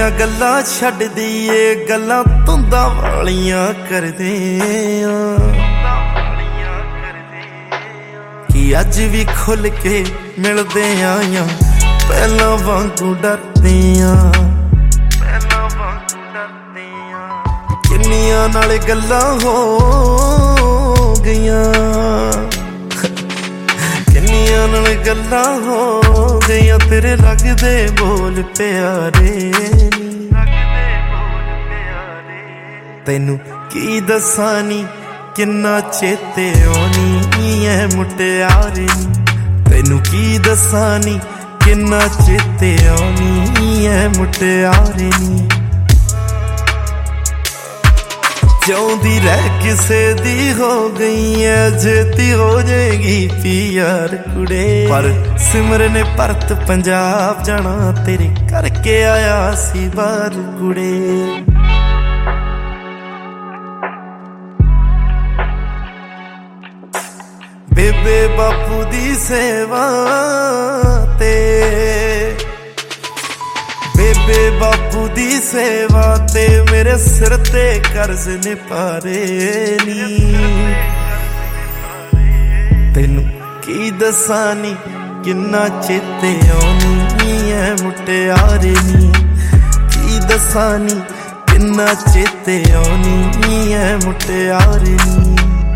ਦੀਆਂ ਗੱਲਾਂ ਛੱਡ ਦਈਏ, ਗੱਲਾਂ ਧੁੰਦਾਂ ਵਾਲੀਆਂ ਕਰਦੇ ਆਂ ਕਿ ਅੱਜ ਵੀ ਖੁੱਲ ਕੇ ਮਿਲਦੇ ਆਂ, ਪਹਿਲਾਂ ਵਾਂਗੂ ਡਰਦੇ ਆਂ। ਕਿੰਨੀਆਂ ਨਾਲ ਗੱਲਾਂ ਹੋ ਗਈਆਂ, ਕਿੰਨੀਆਂ ਨਾਲ ਗੱਲਾਂ ਹੋ ਗਈਆਂ, ਤੇਰੇ ਲੱਗਦੇ ਬੋਲ ਪਿਆਰੇ ਨੀ। ਤੈਨੂੰ ਕੀ ਦੱਸਾਂ ਨੀ ਕਿੰਨਾ ਚੇਤੇ ਆਉਣੀ ਐ ਮੁਟਿਆਰੇ ਨੀ, ਤੈਨੂੰ ਕੀ ਦੱਸਾਂ ਨੀ ਕਿੰਨਾ ਚੇਤੇ ਆਉਣੀ ਐ ਮੁਟਿਆਰੇ ਨੀ। ਜਿਉਂਦੀ ਰਹਿ ਕਿਸੇ ਦੀ ਹੋ ਗਈ ਐ, ਛੇਤੀ ਹੋ ਜਾਏਗੀ ਪਿਆਰ ਕੁੜੇ। ਪਰ ਸਿਮਰ ਨੇ ਭਰਤ ਪੰਜਾਬ ਜਾਣਾ, ਤੇਰੇ ਕਰਕੇ ਆਇਆ ਸੀ ਬਾਹਰ ਕੁੜੇ। ਬੇਬੇ ਬਾਪੂ ਦੀ ਸੇਵਾ ਤੇ, ਬੇਬੇ ਬਾਪੂ ਦੀ ਸੇਵਾ ਤੇ ਮੇਰੇ ਸਿਰ ਤੇ ਕਰਜ਼ ਨੇ ਪਾਰੇ ਨੀ। ਤੈਨੂੰ ਕੀ ਦੱਸਾਂ ਨੀ ਕਿੰਨਾ ਚੇਤੇ ਆਉਣੀ ਐ ਮੁਟਿਆਰੇ ਨੀ, ਕੀ ਦੱਸਾਂ ਨੀ ਕਿੰਨਾ ਚੇਤੇ ਆਉਣੀ ਐ ਮੁਟਿਆਰੇ ਨੀ।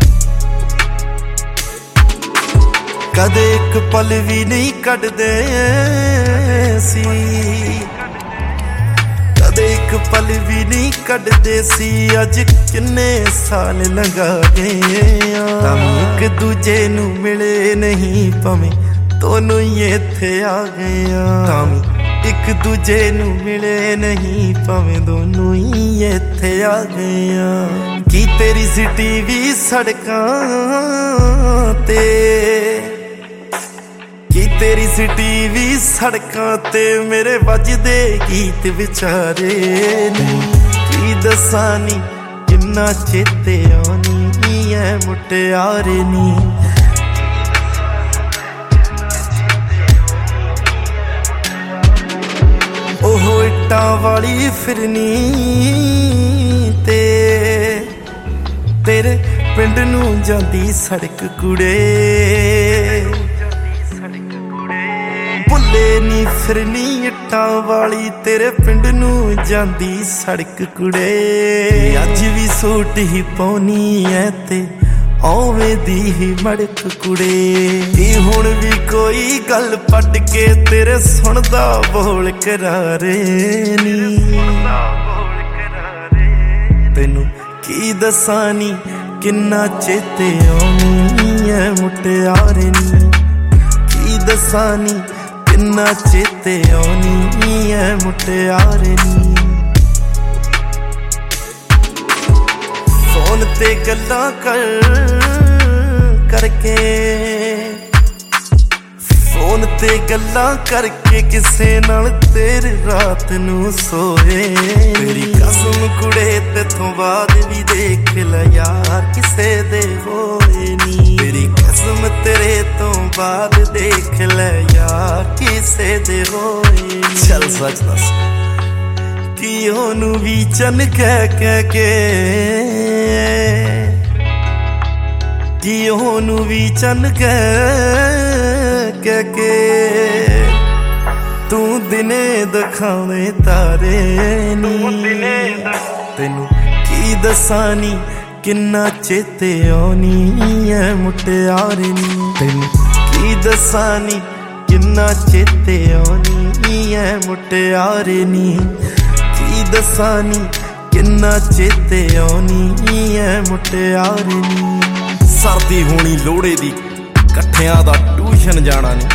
ਕਦੇ ਇੱਕ ਪਲ ਵੀ ਨਹੀਂ ਕੱਢਦੇ ਸੀ, ਕਦੇ ਇੱਕ ਪਲ ਵੀ ਨਹੀਂ ਕੱਢਦੇ ਸੀ, ਅੱਜ ਕਿੰਨੇ ਸਾਲ ਲੰਘਾ ਗਏ ਆਂ। ਇੱਕ ਦੂਜੇ ਨੂੰ ਮਿਲੇ ਨਹੀਂ ਭਾਵੇਂ ਦੋਨੋਂ ਹੀ ਇੱਥੇ ਆ ਗਏ ਆਂ। ਇੱਕ ਦੂਜੇ ਨੂੰ ਮਿਲੇ ਨਹੀਂ ਭਾਵੇਂ ਦੋਨੋਂ ਹੀ ਇੱਥੇ ਆ ਗਏ ਆਂ। ਕੀ ਤੇਰੀ ਸਿਟੀ ਵੀ ਸੜਕਾਂ ਤੇ, ਕੀ ਤੇਰੀ ਸਿਟੀ ਵੀ ਸੜਕਾਂ ਤੇ ਮੇਰੇ ਵੱਜਦੇ ਗੀਤ ਵਿਚਾਰੇ ਨੀ। ਕੀ ਦੱਸਾਂ ਨੀ ਕਿੰਨਾ ਚੇਤੇ ਆਉਣੀ ਐ ਮੁਟਿਆਰੇ ਨੀ। ਉਹ ਇੱਟਾਂ ਵਾਲੀ ਫਿਰਨੀ ਤੇ ਤੇਰੇ ਪਿੰਡ ਨੂੰ ਜਾਂਦੀ ਸੜਕ ਕੁੜੇ। ਭੁੱਲੇ ਨੀ ਫਿਰਨੀ ਇੱਟਾਂ ਵਾਲੀ ਤੇਰੇ ਪਿੰਡ ਨੂੰ ਜਾਂਦੀ ਸੜਕ ਕੁੜੇ। ਅੱਜ ਵੀ ਸੂਟ ਹੀ ਪਾਉਣੀ ਐ ਤੇ ਓਵੇਂ ਦੀ ਹੀ ਮੜਕ ਕੁੜੇ। ਕੀ ਹੁਣ ਵੀ ਕੋਈ ਗੱਲ ਪੱਟ ਕੇ ਤੇਰੇ ਸੁਣਦਾ ਬੋਲ ਕਰਾਰੇ ਨੀ। ਤੈਨੂੰ ਕੀ ਦੱਸਾਂ ਨੀ ਕਿੰਨਾ ਚੇਤੇ ਆਉਣੀ ਐ ਮੁਟਿਆਰੇ ਨੀ। ਕੀ ਦੱਸਾਂ ਨੀ ਕਿੰਨਾ ਚੇਤੇ ਆਉਣੀ ਐ ਮੁਟਿਆਰੇ ਨੀ। ਫੋਨ ਤੇ ਗੱਲਾਂ ਕਰਕੇ, ਫੋਨ ਤੇ ਗੱਲਾਂ ਕਰਕੇ ਕਿਸੇ ਨਾਲ ਤੇਰੀ ਰਾਤ ਨੂੰ ਸੋਏ। ਤੇਰੀ ਕਸਮ ਕੁੜੇ ਤੇਥੋਂ ਬਾਅਦ ਵੀ ਦੇਖ ਲੈ ਯਾਰ ਕਿਸੇ ਦੇ ਹੋਏ ਨੀ। ਤੇਰੀ ਕਸਮ ਤੇਰੇ ਤੋਂ ਬਾਅਦ ਦੇਖ ਲੈ ਯਾਰ ਕਿਸੇ ਦੇ ਹੋਏ ਨੀ। ਚੱਲ ਸੱਚ ਦੱਸ ਕਿ ਉਹਨੂੰ ਵੀ ਚੰਨ ਕਹਿ ਕੇ, ਕਿ ਉਹਨੂੰ ਵੀ ਚੰਨ ਕਹਿ ਕੇ ਤੂੰ ਦਿਨੇ ਦਿਖਾਵੇਂ ਤਾਰੇ ਨੀ। ਤੈਨੂੰ ਕੀ ਦੱਸਾਂ ਨੀ ਕਿੰਨਾ ਚੇਤੇ ਆਉਣੀ ਐ ਮੁਟਿਆਰੇ ਨੀ। ਤੈਨੂੰ ਕੀ ਦੱਸਾਂ ਨੀ ਕਿੰਨਾ ਚੇਤੇ ਆਉਣੀ ਐ ਮੁਟਿਆਰੇ ਨੀ। ਕੀ ਦੱਸਾਂ ਨੀ ਕਿੰਨਾ ਚੇਤੇ ਆਉਣੀ ਐ ਮੁਟਿਆਰੇ ਨੀ। ਸਰਦੀ ਹੋਣੀ ਲੋਹੜੇ ਦੀ ਇਕੱਠਿਆਂ ਦਾ ਟਿਊਸ਼ਨ ਜਾਣਾ ਨੀ।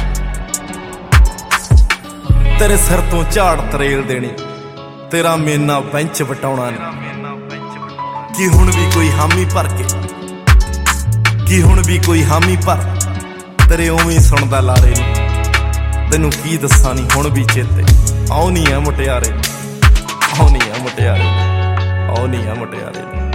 ਤੇਰੇ ਸਿਰ ਤੋਂ ਝਾੜ ਤਰੇਲ ਦੇਣੀ, ਤੇਰਾ ਮੇਨਾ ਬੈਂਚ ਵਟਾਉਣਾ ਨੀ। ਕੀ ਹੁਣ ਵੀ ਕੋਈ ਹਾਮੀ ਭਰ ਕੇ, ਕੀ ਹੁਣ ਵੀ ਕੋਈ ਹਾਮੀ ਭਰ ਤੇਰੇ ਉਵੇਂ ਸੁਣਦਾ ਲਾਰੇ ਨੀ। ਤੈਨੂੰ ਕੀ ਦੱਸਾਂ ਨੀ ਹੁਣ ਵੀ ਚੇਤੇ ਆਉਣੀ ਆ ਮੁਟਿਆਰੇ, ਆਉਣੀ ਆ ਮੁਟਿਆਰੇ, ਆਉਣੀ ਆ ਮੁਟਿਆਰੇ।